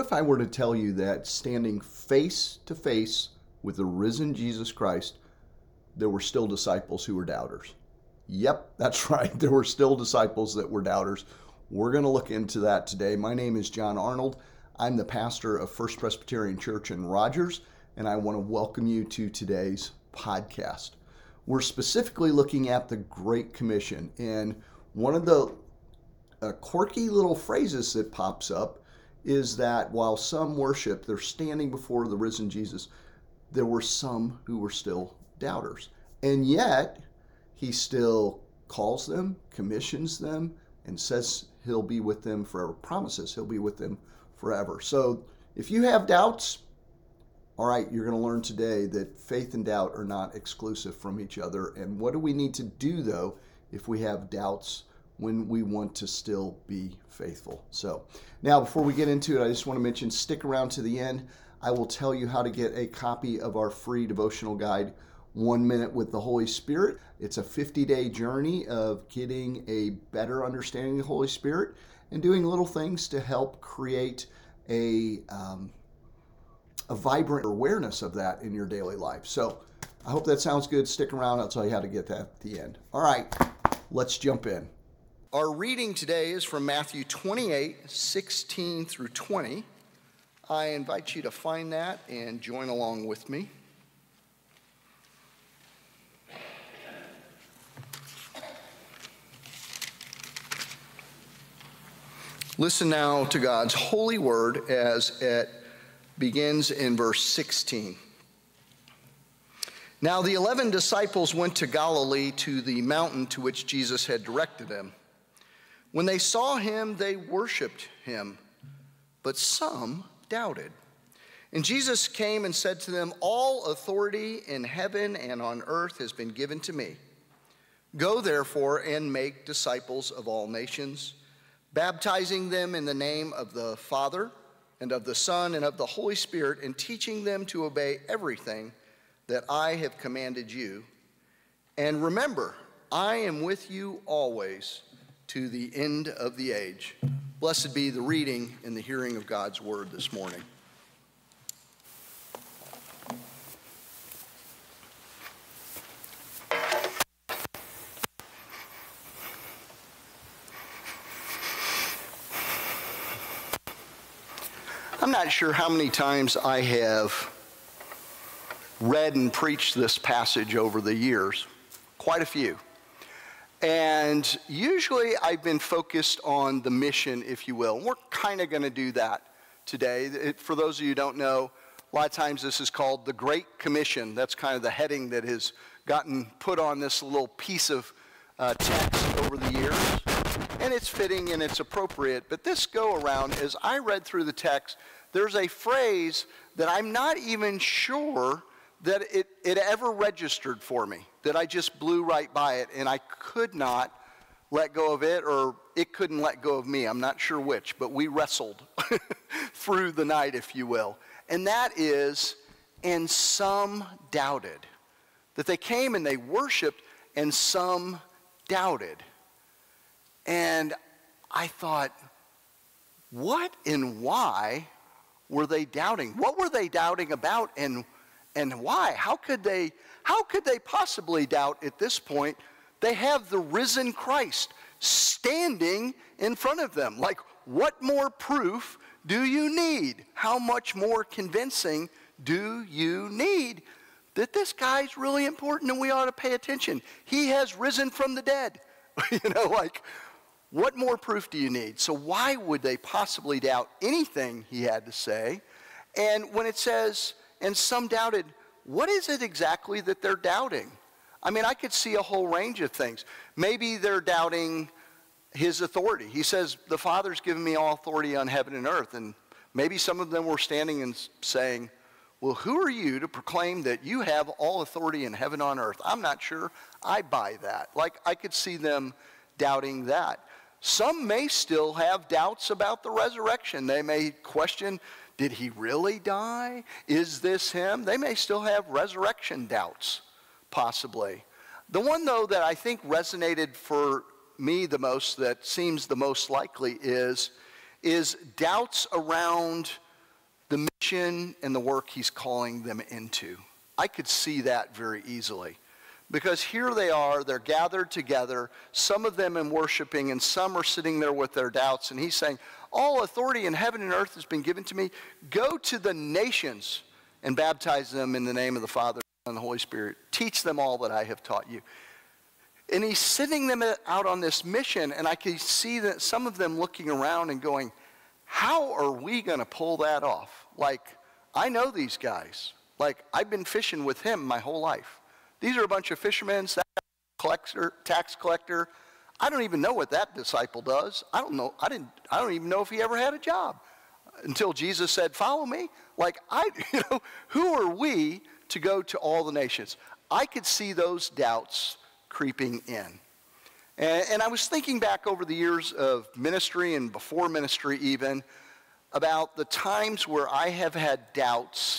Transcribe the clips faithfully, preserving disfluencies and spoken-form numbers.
if I were to tell you that standing face to face with the risen Jesus Christ, there were still disciples who were doubters? Yep, that's right. There were still disciples that were doubters. We're going to look into that today. My name is John Arnold. I'm the pastor of First Presbyterian Church in Rogers, and I want to welcome you to today's podcast. We're specifically looking at the Great Commission, and one of the uh, quirky little phrases that pops up is that while some worship, they're standing before the risen Jesus, there were some who were still doubters. And yet, he still calls them, commissions them, and says he'll be with them forever, promises he'll be with them forever. So if you have doubts, all right, you're going to learn today that faith and doubt are not exclusive from each other. And what do we need to do, though, if we have doubts when we want to still be faithful? So now, before we get into it, I just want to mention, stick around to the end. I will tell you how to get a copy of our free devotional guide, One Minute with the Holy Spirit. It's a fifty-day journey of getting a better understanding of the Holy Spirit and doing little things to help create a um, a vibrant awareness of that in your daily life. So I hope that sounds good. Stick around. I'll tell you how to get that at the end. All right, let's jump in. Our reading today is from Matthew twenty-eight, sixteen through twenty. I invite you to find that and join along with me. Listen now to God's holy word as it begins in verse sixteen. Now the eleven disciples went to Galilee, to the mountain to which Jesus had directed them. When they saw him, they worshiped him, but some doubted. And Jesus came and said to them, "All authority in heaven and on earth has been given to me. Go therefore and make disciples of all nations, baptizing them in the name of the Father and of the Son and of the Holy Spirit, and teaching them to obey everything that I have commanded you. And remember, I am with you always to the end of the age." Blessed be the reading and the hearing of God's word this morning. I'm not sure how many times I have read and preached this passage over the years, quite a few. And usually I've been focused on the mission, if you will. We're kind of going to do that today. It, for those of you who don't know, a lot of times this is called the Great Commission. That's kind of the heading that has gotten put on this little piece of uh, text over the years. And it's fitting and it's appropriate. But this go around, as I read through the text, there's a phrase that I'm not even sure that it, it ever registered for me, that I just blew right by it, and I could not let go of it, or it couldn't let go of me. I'm not sure which, but we wrestled through the night, if you will. And that is, and some doubted. That they came and they worshiped, and some doubted. And I thought, what and why were they doubting? What were they doubting about, and and why? How could they how could they possibly doubt at this point? They have the risen Christ standing in front of them. Like, what more proof do you need? How much more convincing do you need that this guy's really important and we ought to pay attention? He has risen from the dead. You know, like, what more proof do you need? So why would they possibly doubt anything he had to say? And when it says, and some doubted, what is it exactly that they're doubting? I mean, I could see a whole range of things. Maybe they're doubting his authority. He says, the Father's given me all authority on heaven and earth. And maybe some of them were standing and saying, well, who are you to proclaim that you have all authority in heaven and on earth? I'm not sure I buy that. Like, I could see them doubting that. Some may still have doubts about the resurrection. They may question, did he really die? Is this him? They may still have resurrection doubts, possibly. The one, though, that I think resonated for me the most, that seems the most likely, is, is doubts around the mission and the work he's calling them into. I could see that very easily. Because here they are, they're gathered together, some of them in worshiping, and some are sitting there with their doubts. And he's saying, all authority in heaven and earth has been given to me. Go to the nations and baptize them in the name of the Father and the Holy Spirit. Teach them all that I have taught you. And he's sending them out on this mission, and I can see that some of them looking around and going, how are we going to pull that off? Like, I know these guys. Like, I've been fishing with him my whole life. These are a bunch of fishermen, collector, tax collector. I don't even know what that disciple does. I don't know. I didn't. I don't even know if he ever had a job until Jesus said, "Follow me." Like I, you know, who are we to go to all the nations? I could see those doubts creeping in, and, and I was thinking back over the years of ministry and before ministry, even about the times where I have had doubts,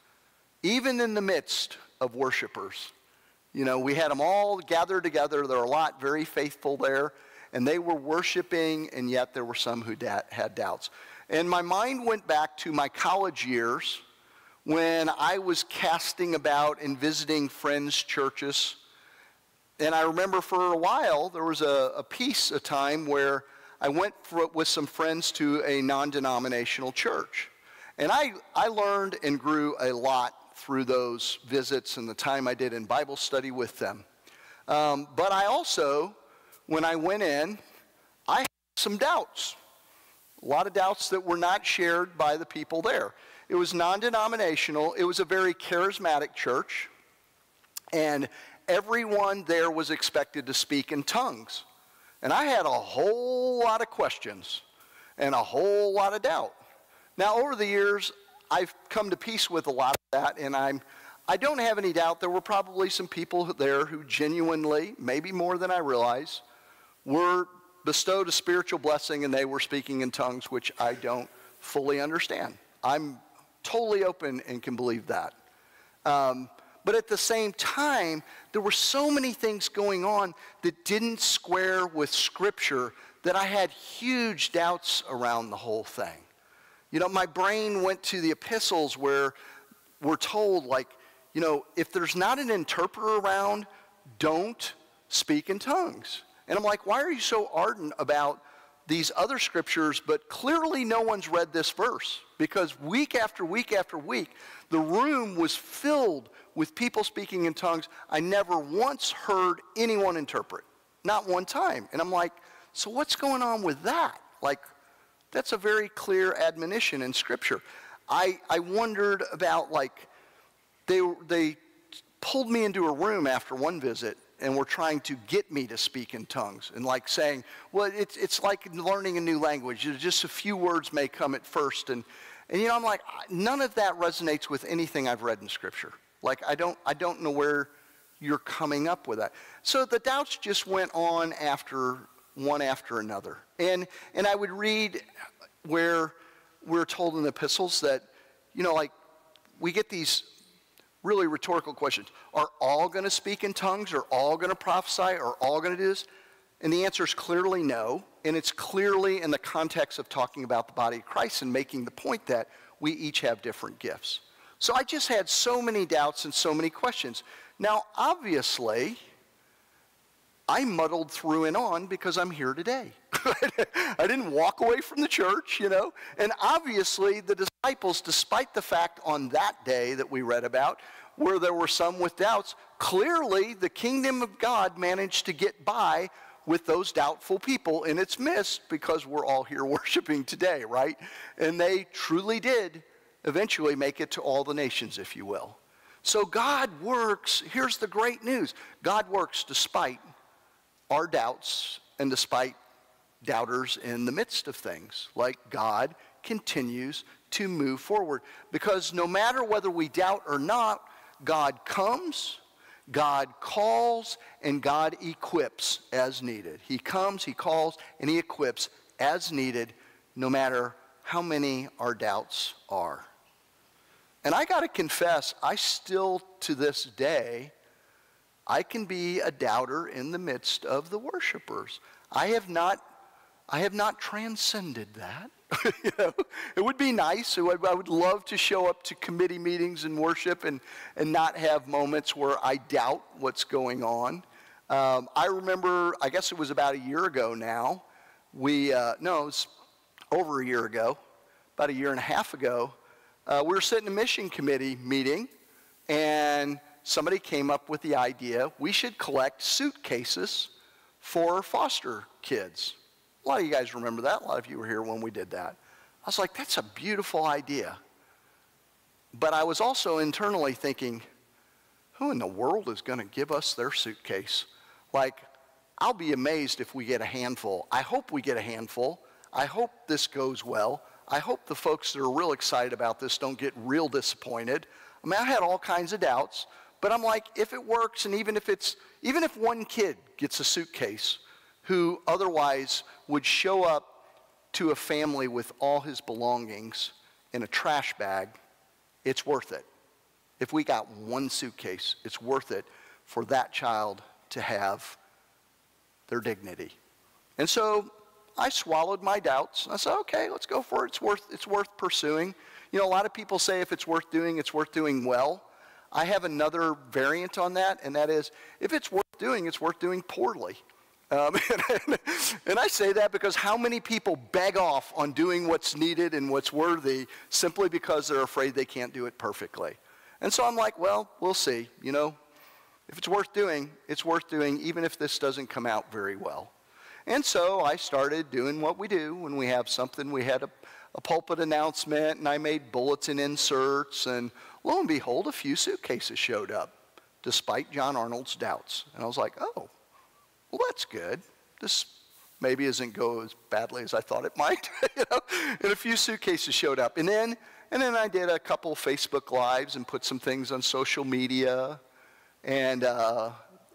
even in the midst of worshipers. You know, we had them all gathered together. There were a lot very faithful there, and they were worshiping, and yet there were some who da- had doubts. And my mind went back to my college years when I was casting about and visiting friends' churches. And I remember for a while there was a, a piece, a time where I went for, with some friends to a non-denominational church. And I, I learned and grew a lot through those visits and the time I did in Bible study with them. Um, but I also, when I went in, I had some doubts. A lot of doubts that were not shared by the people there. It was non-denominational. It was a very charismatic church. And everyone there was expected to speak in tongues. And I had a whole lot of questions and a whole lot of doubt. Now, over the years, I've come to peace with a lot of that, and I'm, I don't have any doubt there were probably some people there who genuinely, maybe more than I realize, were bestowed a spiritual blessing and they were speaking in tongues, which I don't fully understand. I'm totally open and can believe that. Um, but at the same time, there were so many things going on that didn't square with Scripture that I had huge doubts around the whole thing. You know, my brain went to the epistles where we're told, like, you know, if there's not an interpreter around, don't speak in tongues. And I'm like, why are you so ardent about these other scriptures, but clearly no one's read this verse? Because week after week after week, the room was filled with people speaking in tongues. I never once heard anyone interpret, not one time. And I'm like, so what's going on with that? Like, that's a very clear admonition in Scripture. I, I wondered about, like, they, they pulled me into a room after one visit and were trying to get me to speak in tongues. And like saying, well, it's, it's like learning a new language. Just a few words may come at first. And, and you know, I'm like, none of that resonates with anything I've read in Scripture. Like, I don't, I don't know where you're coming up with that. So the doubts just went on after one after another. And and I would read where we're told in the epistles that, you know, like, we get these really rhetorical questions. Are all going to speak in tongues? Are all going to prophesy? Are all going to do this? And the answer is clearly no. And it's clearly in the context of talking about the body of Christ and making the point that we each have different gifts. So I just had so many doubts and so many questions. Now, obviously, I muddled through and on because I'm here today. I didn't walk away from the church, you know. And obviously the disciples, despite the fact on that day that we read about, where there were some with doubts, clearly the kingdom of God managed to get by with those doubtful people in its midst, because we're all here worshiping today, right? And they truly did eventually make it to all the nations, if you will. So God works. Here's the great news. God works despite our doubts and despite doubters in the midst of things. Like, God continues to move forward, because no matter whether we doubt or not, God comes, God calls, and God equips as needed. He comes, He calls, and He equips as needed, no matter how many our doubts are. And I got to confess, I still to this day, I can be a doubter in the midst of the worshipers. I have not, I have not transcended that. You know, it would be nice. It would, I would love to show up to committee meetings and worship and, and not have moments where I doubt what's going on. Um, I remember, I guess it was about a year ago now, we, uh, no, it was over a year ago, about a year and a half ago, uh, we were sitting in a mission committee meeting, and somebody came up with the idea we should collect suitcases for foster kids. A lot of you guys remember that. A lot of you were here when we did that. I was like, that's a beautiful idea. But I was also internally thinking, who in the world is going to give us their suitcase? Like, I'll be amazed if we get a handful. I hope we get a handful. I hope this goes well. I hope the folks that are real excited about this don't get real disappointed. I mean, I had all kinds of doubts, but I'm like, if it works, and even if it's, even if one kid gets a suitcase who otherwise would show up to a family with all his belongings in a trash bag, it's worth it. If we got one suitcase, it's worth it for that child to have their dignity. And so I swallowed my doubts. I said, okay, let's go for it. It's worth, it's worth pursuing. You know, a lot of people say if it's worth doing, it's worth doing well. I have another variant on that, and that is, if it's worth doing, it's worth doing poorly. Um, and, and I say that because how many people beg off on doing what's needed and what's worthy simply because they're afraid they can't do it perfectly. And so I'm like, well, we'll see. You know, if it's worth doing, it's worth doing even if this doesn't come out very well. And so I started doing what we do when we have something. We had a, a pulpit announcement, and I made bulletin inserts, and lo and behold, a few suitcases showed up, despite John Arnold's doubts. And I was like, oh, well, that's good. This maybe isn't go as badly as I thought it might. You know? And a few suitcases showed up. And then, and then I did a couple Facebook Lives and put some things on social media. And uh,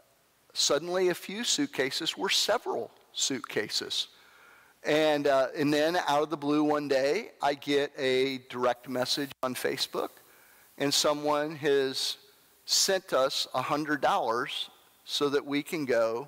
suddenly a few suitcases were several suitcases. And, uh, and then out of the blue one day, I get a direct message on Facebook, and someone has sent us one hundred dollars so that we can go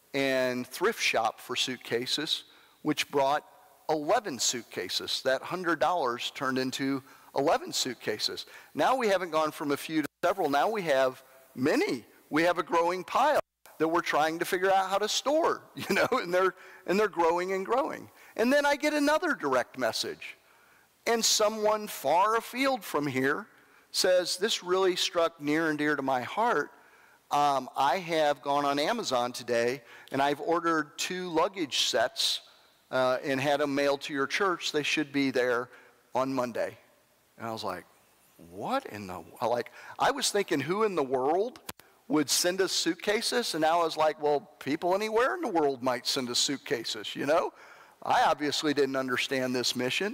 and thrift shop for suitcases, which brought eleven suitcases. That one hundred dollars turned into eleven suitcases. Now we haven't gone from a few to several. Now we have many. We have a growing pile that we're trying to figure out how to store, you know, and they're, and they're growing and growing. And then I get another direct message, and someone far afield from here says, this really struck near and dear to my heart. Um, I have gone on Amazon today, and I've ordered two luggage sets uh, and had them mailed to your church. They should be there on Monday. And I was like, what in the, like, I was thinking, who in the world would send us suitcases? And now I was like, well, people anywhere in the world might send us suitcases, you know? I obviously didn't understand this mission.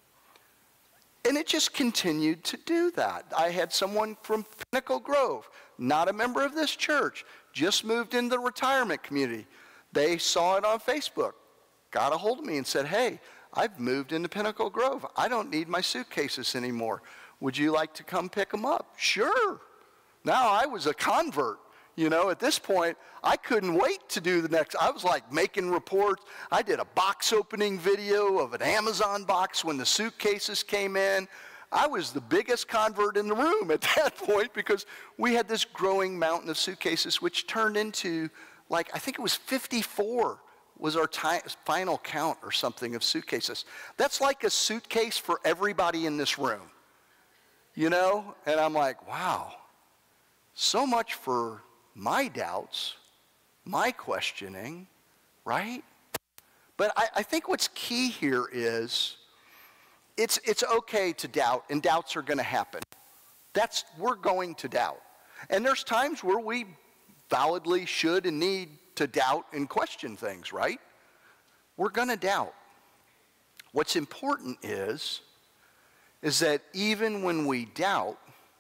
And it just continued to do that. I had someone from Pinnacle Grove, not a member of this church, just moved into the retirement community. They saw it on Facebook, got a hold of me and said, hey, I've moved into Pinnacle Grove. I don't need my suitcases anymore. Would you like to come pick them up? Sure. Now I was a convert. You know, at this point, I couldn't wait to do the next. I was like making reports. I did a box opening video of an Amazon box when the suitcases came in. I was the biggest convert in the room at that point because we had this growing mountain of suitcases, which turned into, like, I think it was fifty-four was our final count or something of suitcases. That's like a suitcase for everybody in this room, you know? And I'm like, wow, so much for my doubts, my questioning, right? But I, I think what's key here is it's, it's okay to doubt, and doubts are going to happen. That's, we're going to doubt. And there's times where we validly should and need to doubt and question things, right? We're going to doubt. What's important is, is that even when we doubt,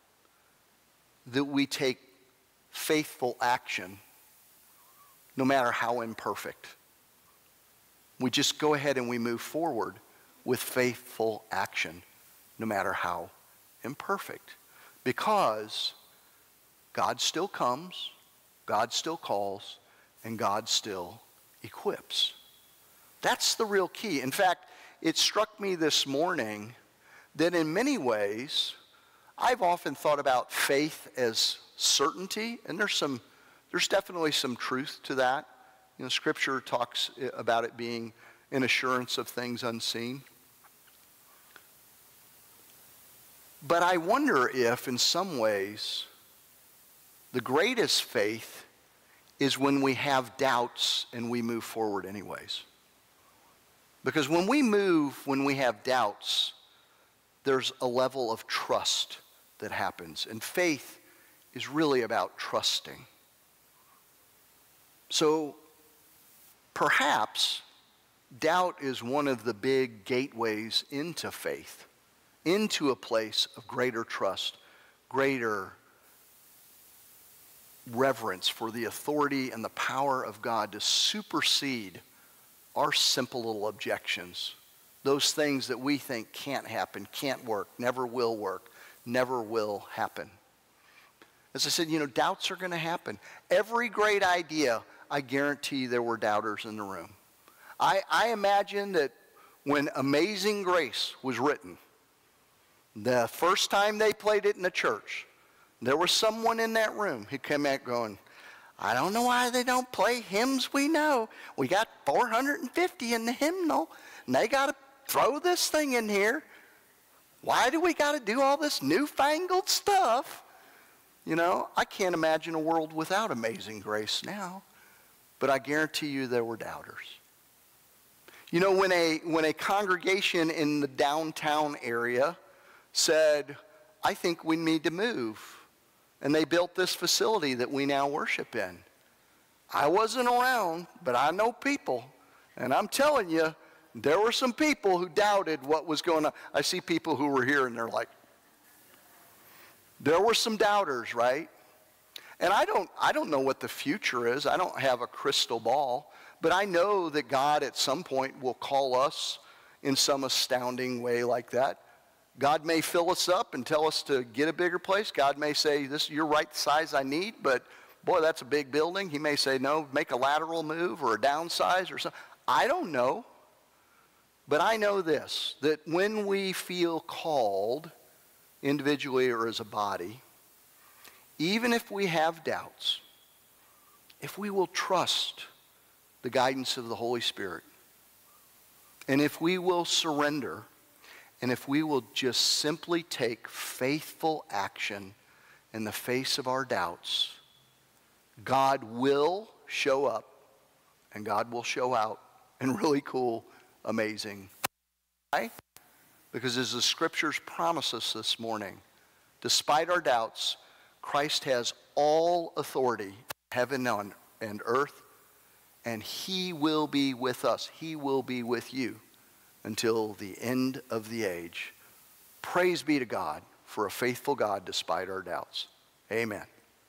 that we take faithful action, no matter how imperfect. We just go ahead and we move forward with faithful action, no matter how imperfect. Because God still comes, God still calls, and God still equips. That's the real key. In fact, it struck me this morning that in many ways, I've often thought about faith as certainty, and there's some, there's definitely some truth to that. You know, Scripture talks about it being an assurance of things unseen. But I wonder if, in some ways, the greatest faith is when we have doubts and we move forward anyways. Because when we move, when we have doubts, there's a level of trust that happens. And faith is really about trusting. So perhaps doubt is one of the big gateways into faith, into a place of greater trust, greater reverence for the authority and the power of God to supersede our simple little objections, those things that we think can't happen, can't work, never will work, never will happen. As I said, you know, doubts are going to happen. Every great idea, I guarantee there were doubters in the room. I, I imagine that when Amazing Grace was written, the first time they played it in the church, there was someone in that room who came out going, I don't know why they don't play hymns we know. We got four hundred fifty in the hymnal, and they got to throw this thing in here. Why do we got to do all this newfangled stuff? You know, I can't imagine a world without Amazing Grace now, but I guarantee you there were doubters. You know, when a, when a congregation in the downtown area said, I think we need to move, and they built this facility that we now worship in. I wasn't around, but I know people. And I'm telling you, there were some people who doubted what was going on. I see people who were here and they're like, there were some doubters, right? And I don't, I don't know what the future is. I don't have a crystal ball. But I know that God at some point will call us in some astounding way like that. God may fill us up and tell us to get a bigger place. God may say, "This, you're right the size I need," but boy, that's a big building. He may say, no, make a lateral move or a downsize or something. I don't know. But I know this, that when we feel called, individually or as a body, even if we have doubts, if we will trust the guidance of the Holy Spirit, and if we will surrender, and if we will just simply take faithful action in the face of our doubts, God will show up and God will show out in really cool, amazing ways. Because as the scriptures promise us this morning, despite our doubts, Christ has all authority in heaven and earth, and he will be with us. He will be with you until the end of the age. Praise be to God for a faithful God despite our doubts. Amen.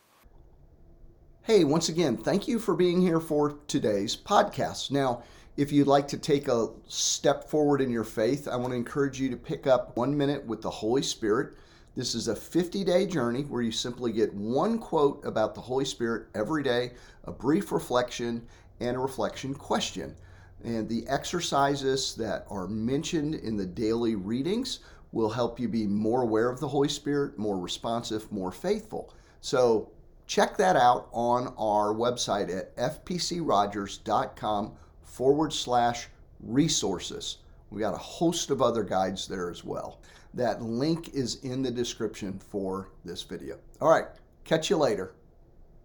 Hey, once again, thank you for being here for today's podcast. Now, if you'd like to take a step forward in your faith, I want to encourage you to pick up One Minute with the Holy Spirit. This is a fifty-day journey where you simply get one quote about the Holy Spirit every day, a brief reflection, and a reflection question. And the exercises that are mentioned in the daily readings will help you be more aware of the Holy Spirit, more responsive, more faithful. So check that out on our website at fpcrogers.com forward slash resources. We got a host of other guides there as well. That link is in the description for this video. All right, catch you later.